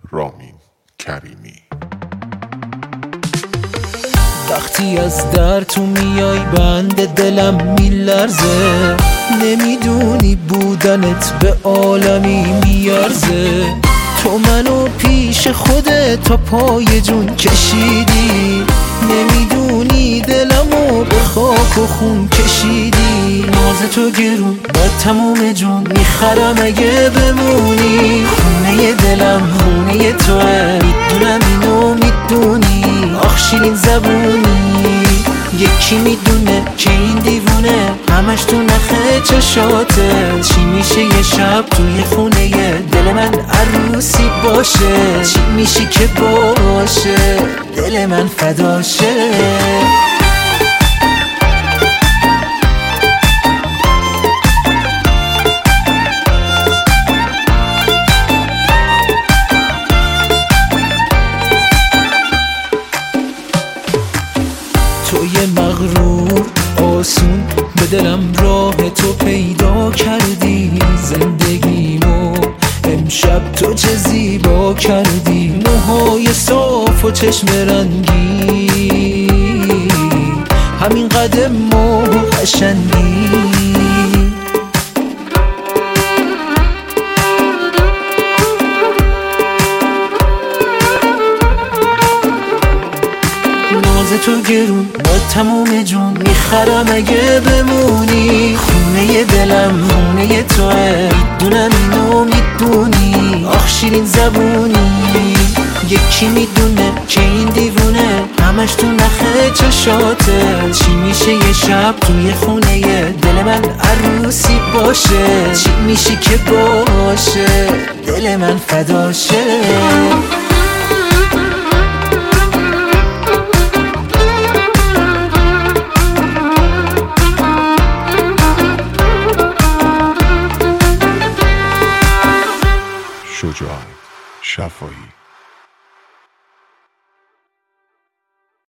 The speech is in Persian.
رامین کریمی. وقتی از در تو میای بند دلم میلرزه، نمیدونی بودنت به عالمی میارزه. تو منو پیش خودت تا پای جون کشیدی، نمیدونی دلمو به خاک و خون کشیدی. ناز تو گرون با تموم جون میخرم اگه بمونی. خونه دلم خونه توه، میدونم اینو میدونی. آخ شیرین زبونی، یکی میدونه که این دیوونه همش تو نخه چشاته. چی میشه یه شب توی خونه دل من عروسی باشه؟ چی میشه که باشه دل من فداشه؟ توی مغرور آسون به دلم راه تو پیدا کردی. زندگیمو امشب تو چه زیبا کردی. موهای صاف و چشم رنگی، همین قدم و قشنگی. ناز تو گرون با تموم جون میخرم اگه بمونی. خونه دلم خونه توه، میدونم اینو میدونی. آخ شیرین زبونی، یکی میدونه که این دیوونه همش تو نخه چشاته. چی میشه یه شب توی خونه دل من عروسی باشه؟ چی میشه که باشه دل من فداشه؟ شجاع شفایی.